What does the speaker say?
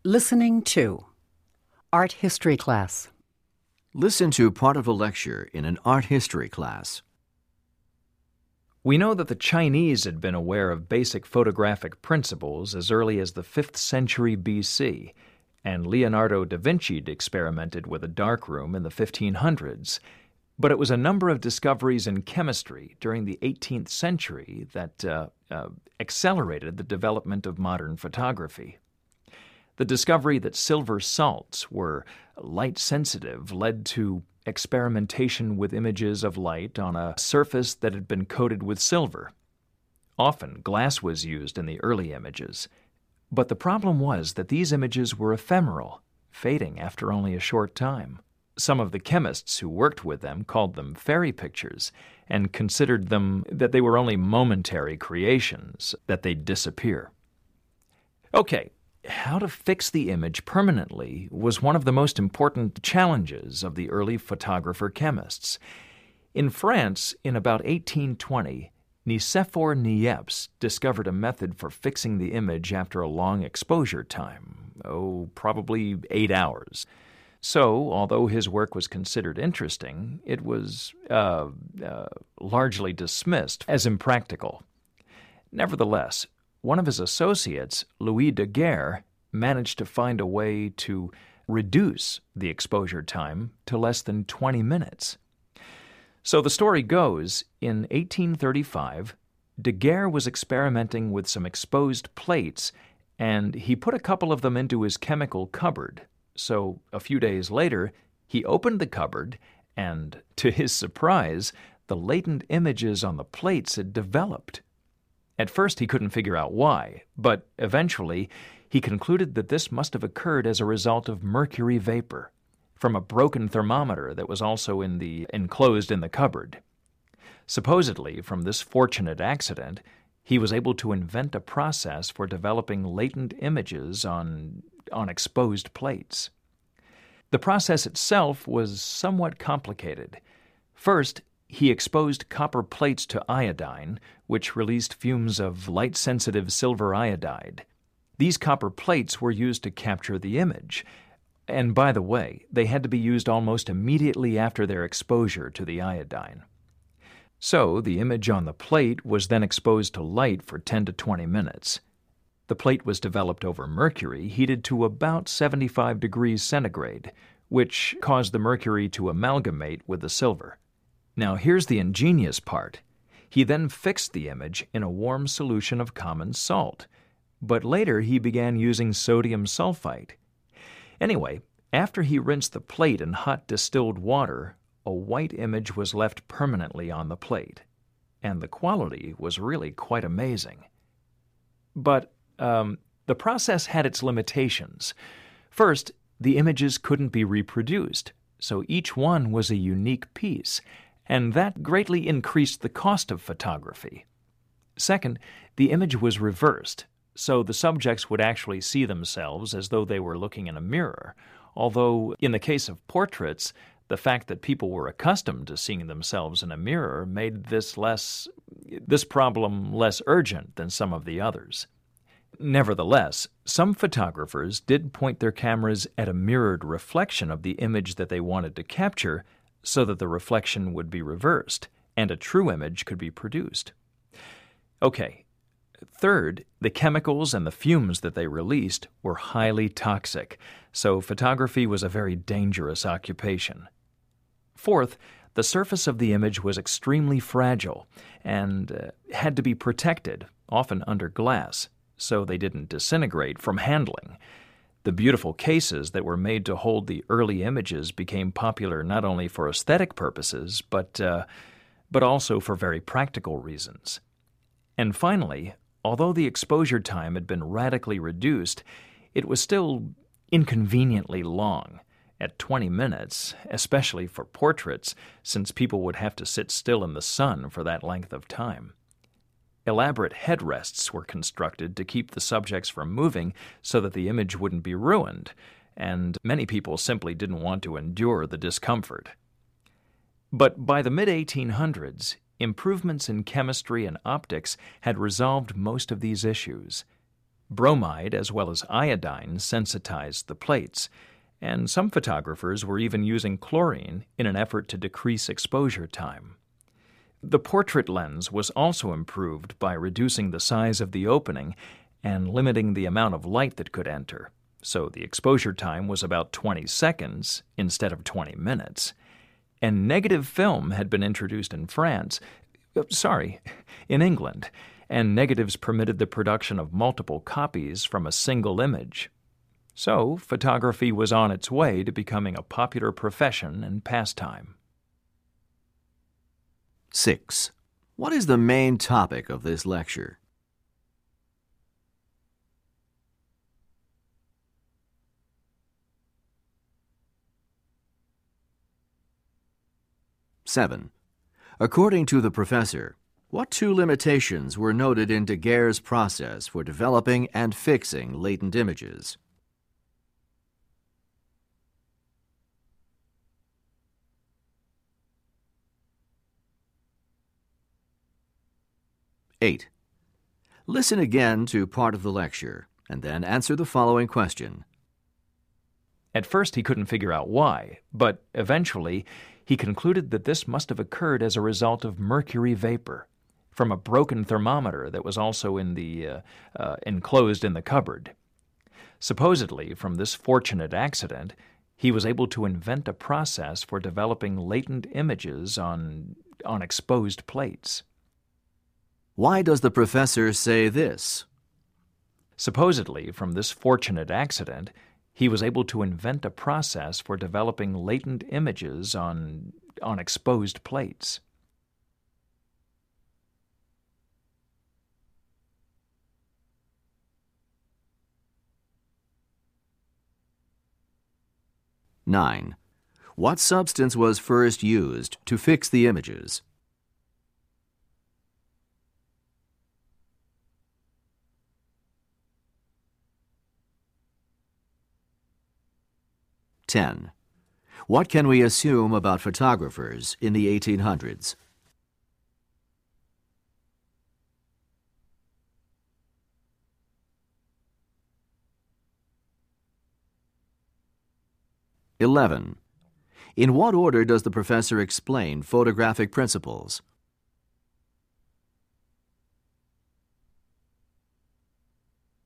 Listening to Art History Class. Listen to part of a lecture in an art history class. We know that the Chinese had been aware of basic photographic principles as early as the 5th century BC, and Leonardo da Vinci experimented with a darkroom in the 1500s. But it was a number of discoveries in chemistry during the 18th century that accelerated the development of modern photography. The discovery that silver salts were light-sensitive led to experimentation with images of light on a surface that had been coated with silver. Often, glass was used in the early images, but the problem was that these images were ephemeral, fading after only a short time. Some of the chemists who worked with them called them fairy pictures and considered them that they were only momentary creations, that they'd disappear. Okay. How to fix the image permanently was one of the most important challenges of the early photographer-chemists. In France, in about 1820, Nicéphore Niepce discovered a method for fixing the image after a long exposure time, probably 8 hours. So, although his work was considered interesting, it was largely dismissed as impractical. Nevertheless, one of his associates, Louis Daguerre, managed to find a way to reduce the exposure time to less than 20 minutes. So the story goes, in 1835, Daguerre was experimenting with some exposed plates, and he put a couple of them into his chemical cupboard. So a few days later, he opened the cupboard, and to his surprise, the latent images on the plates had developed. At first, he couldn't figure out why, but eventually he concluded that this must have occurred as a result of mercury vapor from a broken thermometer that was also enclosed in the cupboard. Supposedly, from this fortunate accident, he was able to invent a process for developing latent images on exposed plates. The process itself was somewhat complicated. First, he exposed copper plates to iodine, which released fumes of light-sensitive silver iodide. These copper plates were used to capture the image. And by the way, they had to be used almost immediately after their exposure to the iodine. So the image on the plate was then exposed to light for 10 to 20 minutes. The plate was developed over mercury, heated to about 75 degrees centigrade, which caused the mercury to amalgamate with the silver. Now here's the ingenious part. He then fixed the image in a warm solution of common salt, but later he began using sodium sulfite. Anyway, after he rinsed the plate in hot distilled water, a white image was left permanently on the plate, and the quality was really quite amazing. But the process had its limitations. First, the images couldn't be reproduced, so each one was a unique piece, and that greatly increased the cost of photography. Second, the image was reversed, so the subjects would actually see themselves as though they were looking in a mirror, although in the case of portraits, the fact that people were accustomed to seeing themselves in a mirror made this problem less urgent than some of the others. Nevertheless, some photographers did point their cameras at a mirrored reflection of the image that they wanted to capture, so that the reflection would be reversed, and a true image could be produced. Okay. Third, the chemicals and the fumes that they released were highly toxic, so photography was a very dangerous occupation. Fourth, the surface of the image was extremely fragile and had to be protected, often under glass, so they didn't disintegrate from handling. The beautiful cases that were made to hold the early images became popular not only for aesthetic purposes, but also for very practical reasons. And finally, although the exposure time had been radically reduced, it was still inconveniently long, at 20 minutes, especially for portraits, since people would have to sit still in the sun for that length of time. Elaborate headrests were constructed to keep the subjects from moving so that the image wouldn't be ruined, and many people simply didn't want to endure the discomfort. But by the mid-1800s, improvements in chemistry and optics had resolved most of these issues. Bromide as well as iodine sensitized the plates, and some photographers were even using chlorine in an effort to decrease exposure time. The portrait lens was also improved by reducing the size of the opening and limiting the amount of light that could enter, so the exposure time was about 20 seconds instead of 20 minutes. And negative film had been introduced in in England, and negatives permitted the production of multiple copies from a single image. So, photography was on its way to becoming a popular profession and pastime. 6. What is the main topic of this lecture? Seven. According to the professor, what two limitations were noted in Daguerre's process for developing and fixing latent images? Eight. Listen again to part of the lecture, and then answer the following question. At first he couldn't figure out why, but eventually he concluded that this must have occurred as a result of mercury vapor from a broken thermometer that was also enclosed in the cupboard. Supposedly, from this fortunate accident, he was able to invent a process for developing latent images on exposed plates. Why does the professor say this? Supposedly, from this fortunate accident, he was able to invent a process for developing latent images on exposed plates. Nine. What substance was first used to fix the images? Ten. What can we assume about photographers in the 1800s? In what order does the professor explain photographic principles?